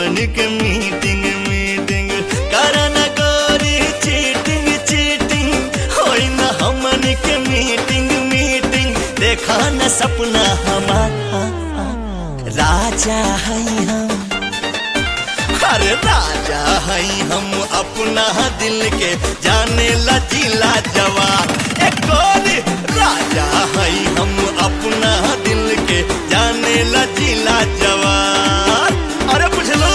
हमन के meeting meeting करना गोरी चीटिंग चीटिंग होई ना हमन के मीटिंग मीटिंग देखा न सपना हमारा राजा है हम अरे राजा है हम अपना दिल के जाने ला जिला जवान एक गोरी राजा है हम अपना दिल के जाने ला जिला जवान अरे पूछ लो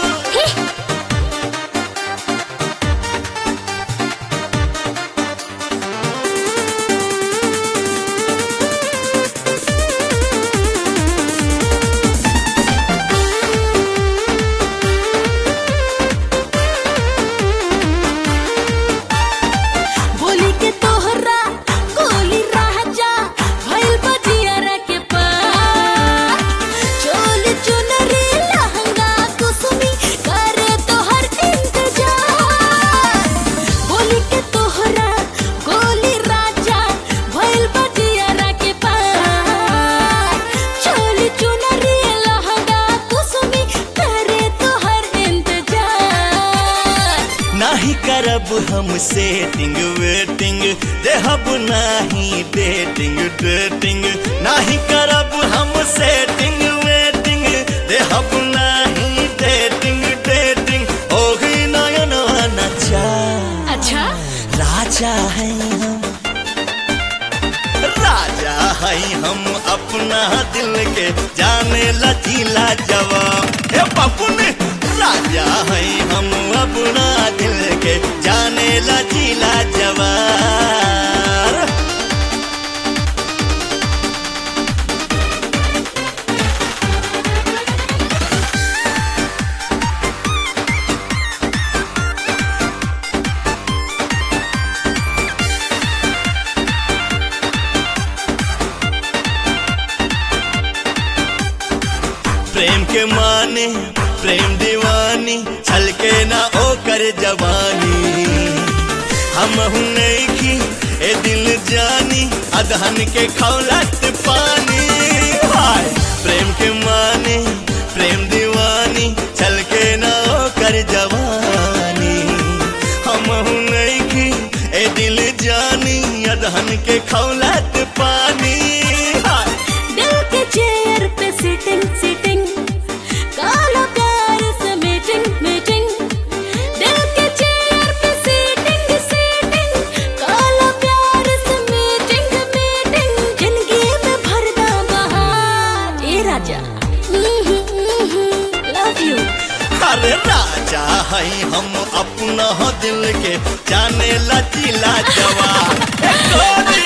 नहीं करब हम सेटिंग वेटिंग देहब नहीं डेटिंग डेटिंग नहीं करब हम सेटिंग वेटिंग देहब नहीं डेटिंग डेटिंग हो गई नयन अच्छा राजा है हम राजा है हम अपना दिल के जाने लचीला जवाब हे बापू ने राजा है हम अपना दिल के जाने लचीला जवार प्रेम के माने प्रेम दीवानी छलके ना ओकर जवानी हम नहीं की ए दिल जानी अदहन के खौलत पानी हाय प्रेम के माने प्रेम दीवानी छलके ना ओकर जवानी हम नहीं की ए दिल जानी अदहन के खौलत पानी हाय दिल के चेयर पे सिटिंग सिटिंग काला प्यार से मीटिंग मीटिंग दिल के चेयर पे सिटिंग सिटिंग काला प्यार से मीटिंग मीटिंग जिंदगी में भरना बहार ए राजा लव यू अरे राजा है हम अपना दिल के जाने लचीला जवान